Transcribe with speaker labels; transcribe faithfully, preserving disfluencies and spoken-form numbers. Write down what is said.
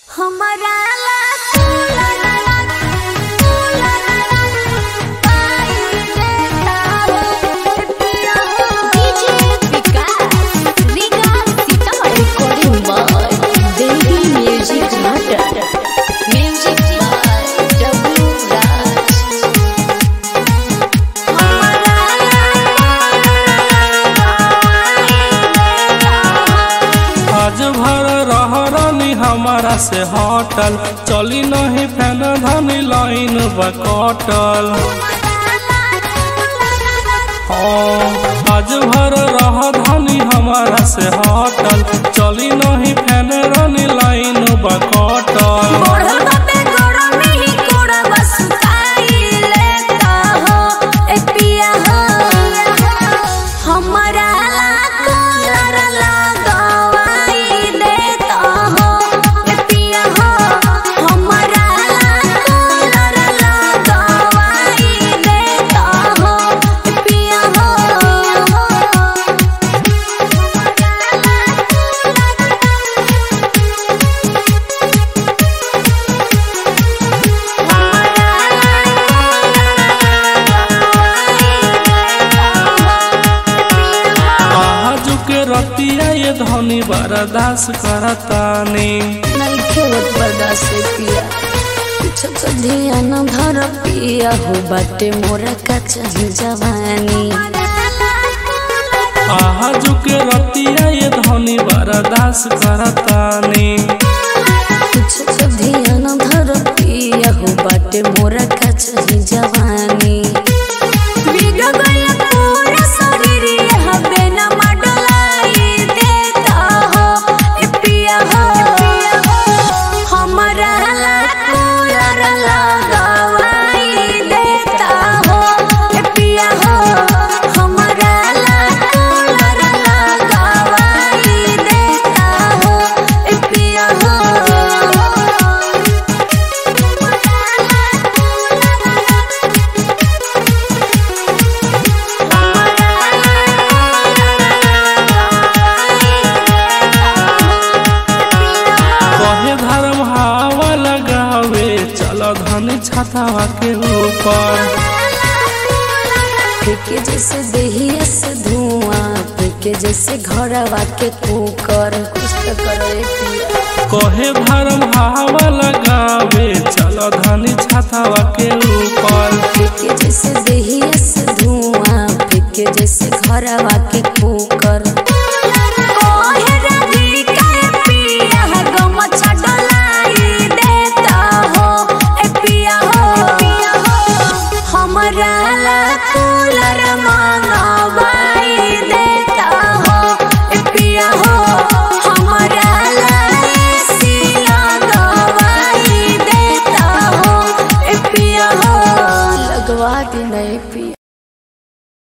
Speaker 1: हमारा
Speaker 2: हमारा से हटल चली नहीं फैन धनी लाइन बकटल। आज भर रह धनी हमारा से हटल चली नहीं फैन धनी लाइन बकटल। रतिया ये धनी बर्दाश्त करतानी
Speaker 1: नहीं खेवत बर्दाश्त पिया कुछ तो ध्यान धर पिया हो बाटे मोरा का चाही जवानी।
Speaker 2: आज के रतिया ये धनी बर्दाश्त करतानी
Speaker 1: कुछ तो ध्यान धर पिया हो बाटे मोरा का चाही जवानी।
Speaker 2: धनी छातावा के ऊपर
Speaker 1: फेंके जैसे देहिया से धुआं फेंके जैसे घरवा के कुकर कुछ तो करे पिया
Speaker 2: कहे भरम हवा लगावे चलो धनी छातावा के ऊपर।